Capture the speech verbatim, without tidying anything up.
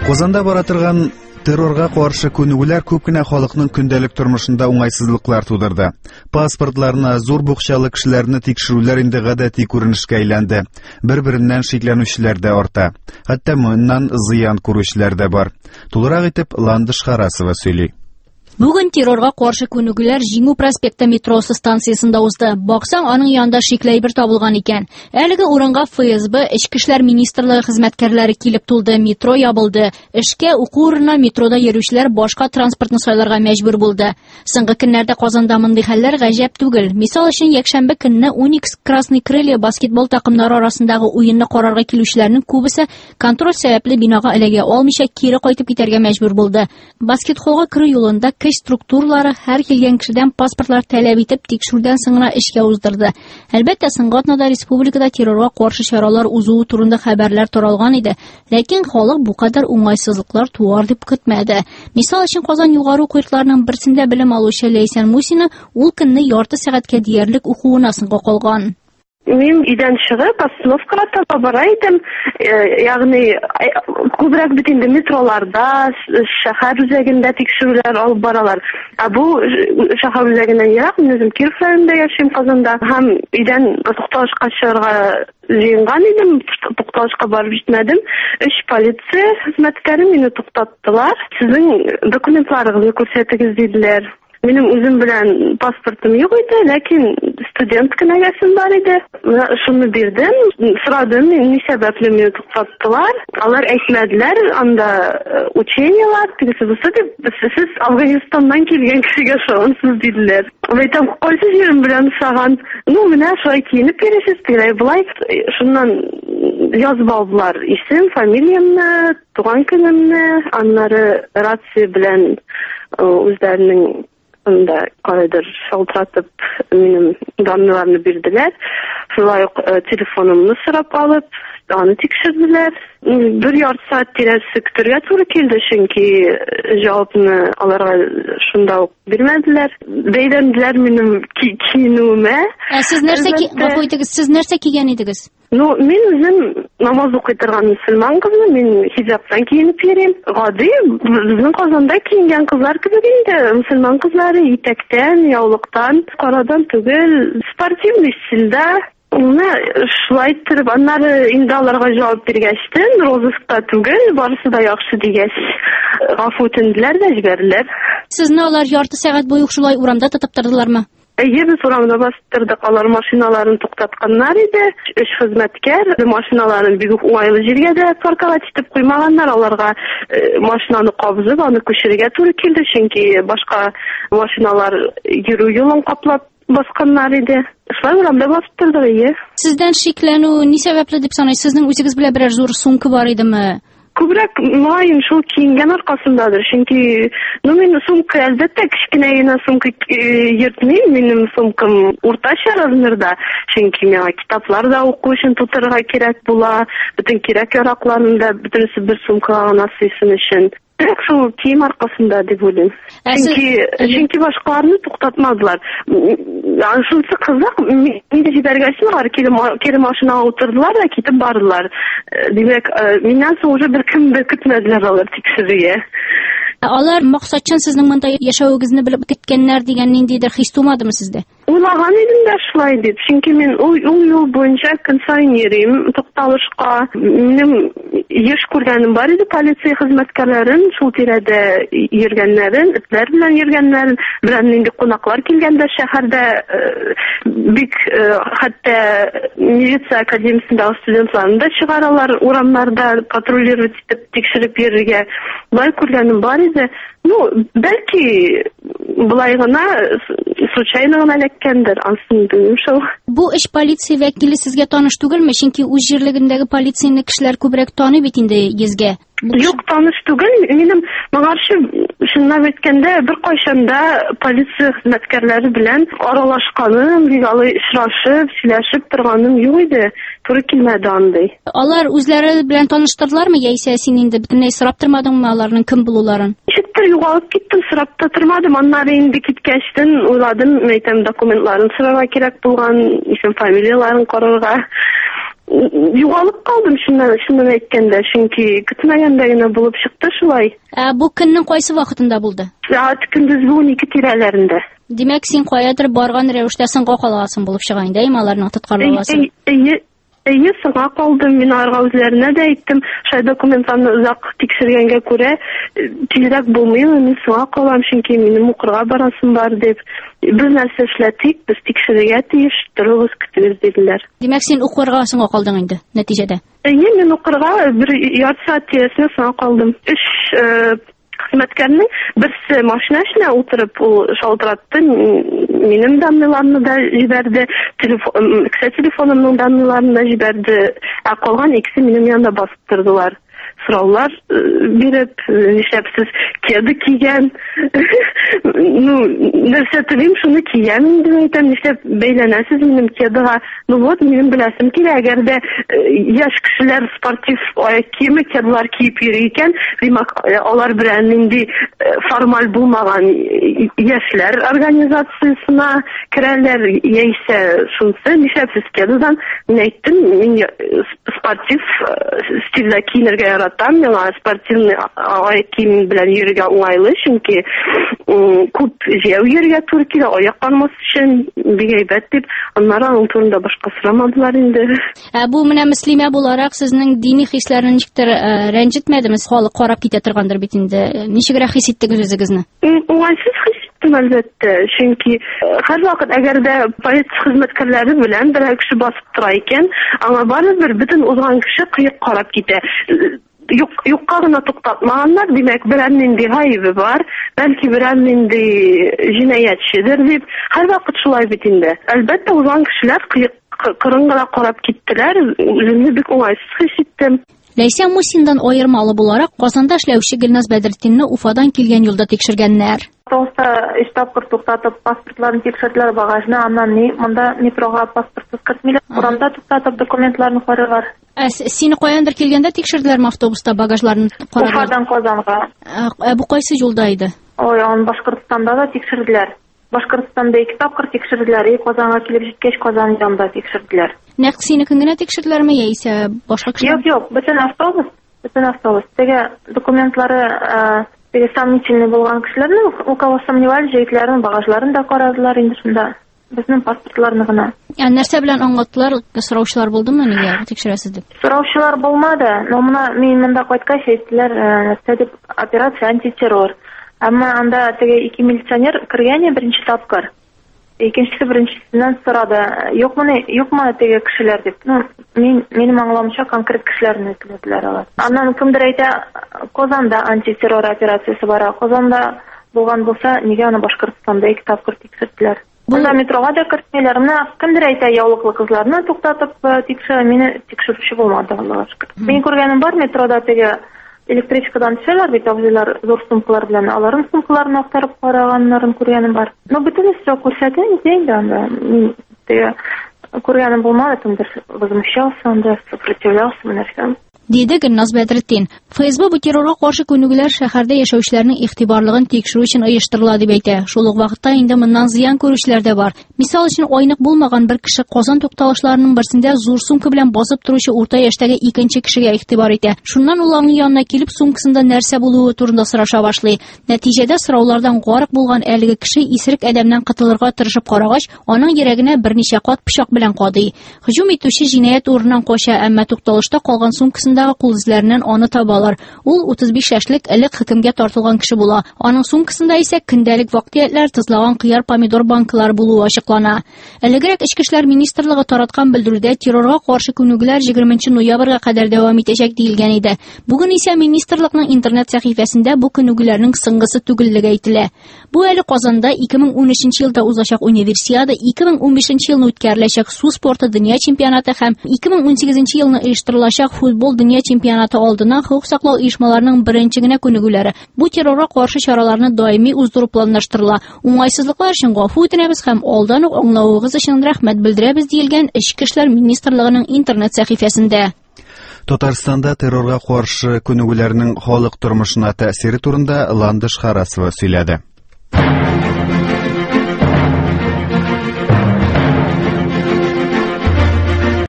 Казанда бара торган террорга каршы күнегүләр күп кенә халыкның көндәлек тормышында уңайсызлыклар тудырды. Паспортларына зур букчалы кешеләрне тикшерүләр инде гадәти күренешкә әйләнде. Бер-береннән шикләнүчеләр дә арта. Хәтта моннан зыян күрүчеләр дә бар. Тулырак итеп Ландыш Харасова сөйли. Бүген террорга каршы күнегүләр Җиңү проспекты метросы станциясында узды. Баксаң, аның янында шикле бер табылган икән. Әлеге урынга ФСБ, Эчке эшләр министрлыгы хезмәткәрләре килеп тулды, метро ябылды. Эшкә уку урынына метрода йөрүчеләр башка транспортны сайларга мәҗбүр булды. Соңгы көннәрдә Казанда мондый хәлләр гаҗәп түгел. Мисал өчен, якшәмбе көнне Уникс Красный Крылья баскетбол такымнары арасындагы уенны карарга килүчеләрнең күбесе контроль сәбәпле бинага эләгә алмыйча кире кайтып китәргә мәҗбүр булды. Баскетболга керү юлында көч структуралары һәр килгән кешедән паспортлар таләп итеп тикшерүдән соң гына эшкә уздырды. Әлбәттә, соңгы атнада республикада террорга каршы чаралар узуы турында хәбәрләр таралган иде, ләкин халык бу кадәр уңайсызлыклар туар дип көтмәде. Мисал өчен, Казан югары уку йортларының берсендә белем алучы Ләйсән Мусина ул көнне ярты сәгатькә диярлек укуына соңга калган. Мин идән чыгып, остановкага таба бара идем. Ягъни күбрәк бит инде метроларда, шәһәр үзәгендә тикшерүләр алып баралар. Ә бу шәһәр үзәгеннән ерак, мин үзем Киров районында яшим, Казанда. Һәм идән тукталышка чыгарга җыенган идем, тукталышка барып җитмәдем. Өч полиция хезмәткәре мине туктаттылар. Сезнең документларыгызны күрсәтегез диделәр. Минем үзем белән паспортым юк иде, ләкин студент кенәгәсем бар иде. Шуны бирдем, сорадым, ни сәбәпле мине туктаттылар. Алар әйтмәделәр, анда учениялар, тегесе бусы дип, сез Афганистаннан килгән кешегә шуансыз диделәр. Әйтәм, кайсы җирем белән саган? Ну, менә шулай киенеп йөрисез, тирәй булай. Шуннан язып алдылар исем, фамилиямны, туган көнемне, аннары рация белән үзләренең анда кайдыр шалтыратып минем данныйларны бирделәр. Шулай ук телефонымны сорап алып, аны тикшерделәр. Бер ярты саат тирәсе көтәргә туры килде, чөнки җавапны аларга шунда ук бирмәделәр. Бәйләнделәр минем киенүемә. Ә сез нәрсә ки, сез нәрсә кигән идегез? Ну, мин үзем намаз укый торган мөселман кызмын, мин хиҗабтан киенеп йөрим. Гади, безнең Казанда киенгән кызлар кебек инде, мөселман кызлары итәктән, яулыктан, карадан түгел, спортивный стильдә. Уны шулай итеп, аннары инде аларга җавап биргәчтен, розыскта түгел, барысы да яхшы дигәч, гафу үтенделәр дә җибәрделәр. Сезне алар ярты сәгать буе шулай урамда тотып тордылармы? Әйе, без урамда бастырдык, алар машиналарын туктатканнар иде. Өч хезмәткәр машиналарын бик уңайлы җиргә дә парковать итеп куймаганнар. Аларга машинаны кабызып, аны күчерергә туры килде, чөнки башка машиналар йөрү юлын каплап басканнар иде. Шулай урамда бастырдык, әйе. Сездән шикләнү ни сәбәпле дип саныйсыз? Сезнең үзегез белән берәр зур сумка бар идеме? Күбрәк майлин шул киенгән аркасындадыр, чөнки ну мин сумка әлбәттә кечкенә генә сумка йөртмим, минем сумкам уртача размерда, чөнки миңа китаплар да уку өчен тутырырга кирәк була, бөтен кирәк-яракларны да бөтенесе бер сумкага гына сыйсын өчен. Тик шул кием аркасында дип уйлыйм. Чөнки чөнки башкаларны туктатмадылар. Шунысы кызык, мине җибәргәчтен алар кире машинага утырдылар да китеп бардылар. Димәк, миннән соң уже беркем дә көтмәделәр алар тикшерүгә. Алар максатчан сезнең монда яшәвегезне белеп көткәннәр дигән ниндидер хис тумадымы сездә? Уйлаган идем дә шулай дип, чөнки мин ул юл буенча көн саен йөрим, тукталышка. Минем еш күргәнем бар иде, полиция хезмәткәрләрен, шул тирәдә йөргәннәрен, этләр белән йөргәннәрен, белән инде кунаклар килгәндә шәһәрдә бик хәтта милиция академиясендә студентларны да чыгаралар, урамнарда патрулировать итеп тикшереп йөрергә. Болай күргәнем бар иде. Ну, бәлки булай гына случайно гына эләккәндер, ансын белмим шул. Бу эш полиция вәкиле сезгә таныш түгелме? Чөнки үз җирлегендәге полицияне кешеләр күбрәк таный бит инде йөзгә. Юк, таныш түгел. Минем моңарчы шуннан әйткәндә бер кайчанда полиция хезмәткәрләре белән аралашканым, легалы очрашып, сөйләшеп торганым юк иде. Туры килмәде андый. Алар үзләре белән таныштырдылармы, яисә син инде бөтенләй сорап тормадыңмы аларның кем булуларын? Читтер югалып киттем, сорап та тормадым. Аннары инде киткәчтен уйладым, әйтәм, документларын сорарга кирәк булган, исем фамилияларын карарга. югалып калдым шуннан шуннан әйткәндә, чөнки көтмәгәндә генә булып чыкты шулай. Ә бу көннең кайсы вакытында булды? Сәгать көндез он ике тирәләрендә. Димәк, син каядыр барган рәвештә соңга калгансың булып чыга инде, аларның тоткарлыгасы. Әйе, соңга калдым. Мин аларга үзләренә дә әйттем, шай документларны озак тикшергәнгә күрә, тизрәк булмый, мин соңга калам, чөнки минем укырга барасым бар дип. Без нәрсә эшләтик, без тикшерергә тиеш, торыгыз, көтегез диделәр. Димәк, син укырга соңга калдың инде, нәтиҗәдә. Әйе, мин укырга бер ярты сәгать тирәсенә соңга калдым. Өч хезмәткәрнең берсе машина эшенә утырып ул шалтыратты, минем данныйларны да җибәрде, телефон, кесә телефонымның данныйларын да җибәрде, ә калган икесе минем янда басып тордылар. Сораулар биреп, нишләп сез кеды кигән? Ну, нәрсә телим, шуны кигән дип әйтәм, нишләп бәйләнәсез минем кедыга? Ну вот, минем беләсем килә, әгәр дә яшь кешеләр спортив аяк киеме кедылар киеп йөри икән, димәк, алар белән инде формаль булмаган яшьләр организациясына керәләр, яисә шунысы, нишләп сез кедыдан? Мин әйттем, мин спортив стильдә киенергә яратам. Там миңа спортивный аяк кием белән йөрергә уңайлы, чөнки күп җәү йөрергә туры килә, аяк канмас өчен бик әйбәт дип, аннары аның турында башка сорамадылар инде. Ә бу менә мөслимә буларак сезнең дини хисләрне ничектер рәнҗетмәдеме? Халык карап китә торгандыр бит инде. Ничегрәк хис иттегез үзегезне? Уңайсыз хис иттем, әлбәттә, чөнки һәрвакыт әгәр дә полиция хезмәткәрләре белән берәр кеше басып тора икән, аңа барыбер бөтен узган кеше кыек карап китә. Юкка гына туктатмаганнар, димәк, берәр нинди гаебе бар, бәлки берәр нинди җинаятьчедер дип, һәрвакыт шулай бит инде. Әлбәттә, узган кешеләр кырын гына карап киттеләр, үземне бик уңайсыз хис иттем. Ләйсә Мусиндан аермалы буларак Казанда эшләүче Гөлназ Бәдретдинне Уфадан килгән юлда тикшергәннәр. Автобуста өч тапкыр туктатып, паспортларын тикшерделәр, багажны, аннан ни, монда метрога паспортсыз кертмиләр. Урамда туктатып документларны карыйлар. Ә сине каяндыр килгәндә тикшерделәрме автобуста багажларын карадылар? Уфадан Казанга. Ә бу кайсы юлда иде? Ой, аны Башкортстанда да тикшерделәр. Башкортстанда ике тапкыр тикшерделәр, и Казанга килеп җиткәч Казан янында тикшерделәр. Нәкъ синекен генә тикшерделәрме, яисә башка кеше? Юк, юк, бөтен автобус, бөтен автобус. Теге документлары теге сомнительный булган кешеләрнең, у кого сомневались, җегетләрнең багажларын да карадылар инде шунда. Безнең паспортларны гына. Ә нәрсә белән аңлаттылар? Сораучылар булдымы, нигә тикшерәсез дип? Сораучылар булмады. Но моны мин монда кайткач әйттеләр, нәрсә дип, операция антитеррор. Әмма анда теге ике милиционер кергән беренче тапкыр. Икенчесе беренчесеннән сорады, юкмы, юкмы теге кешеләр дип. Ну, мин минем аңламыйча конкрет кешеләрне әйттеләр алар. Аннан кемдер әйтә, Казанда антитеррор операциясе бара. Казанда булган булса, нигә аны Башкортстанда ике тапкыр тикшерделәр? Монда метрога да кертмиләр. Менә кемдер әйтә, яулыклы кызларны туктатып тикшерә, мине тикшерүче булмады, Аллага шөкер. Мин күргәнем бар, метрода теге электричкадан төшәләр бит, абзыйлар зур сумкалар белән, аларның сумкаларын актарып караганнарын күргәнем бар. Но бөтенесе күрсәтә инде анда. Теге күргәнем булмады, кемдер возмущался, анда сопротивлялся, нәрсә. Диде Гөлназ Бәдретдин. ФСБ бу террорга каршы күнегүләр шәһәрдә яшәүчеләрнең игътибарлыгын тикшерү өчен оештырыла дип әйтә. Шул ук вакытта инде моннан зыян күрүчеләр дә бар. Мисал өчен, айнык булмаган бер кеше Казан тукталышларының берсендә зур сумка белән басып торучы урта яшьтәге икенче кешегә игътибар итә. Шуннан ул аның янына килеп сумкасында нәрсә булуы турында сораша башлый. Нәтиҗәдә сораулардан гарык булган әлеге кеше исерек адәмнән кытылырга тырышып карагач, аның йөрәгенә берничә кат пычак белән кадый. Һөҗүм итүче җинаять урынынан кача, әмма тукталышта калган сумкасындагы кул эзләреннән аны табалар. Ул утыз биш яшьлек элек хөкемгә тартылган кеше була. Аның сумкасында исә көндәлек вакыйгалар, тызлаган кыяр, помидор банкалары булуы ачыклана. Элегрәк Эчке эшләр министрлыгы тараткан белдерүдә террорга каршы күнегүләр егерменче ноябрьгә кадәр дәвам итәчәк диелгән иде. Бүген исә министрлыкның интернет сәхифәсендә бу күнегүләрнең соңгысы түгеллеге әйтелә. Бу әле Казанда ике мең унөченче елда узачак универсиада, ике мең унбишенче елны үткәреләчәк су спорты дөнья чемпионаты һәм ике мең унсигезенче елны оештырылачак футбол дөнья чемпионаты алдына хокук саклау оешмаларының беренче генә күнегүләре. Бу террорга каршы чараларны даими уздыру планлаштырыла. Уңайсызлыклар өчен гафу үтенәбез һәм алдан ук аңлавыгыз өчен рәхмәт белдерәбез диелгән Эчке эшләр министрлыгының интернет сәхифәсендә. Татарстанда террорга каршы күнегүләрнең халык тормышына тәэсире турында Ландыш Харасова сөйләде.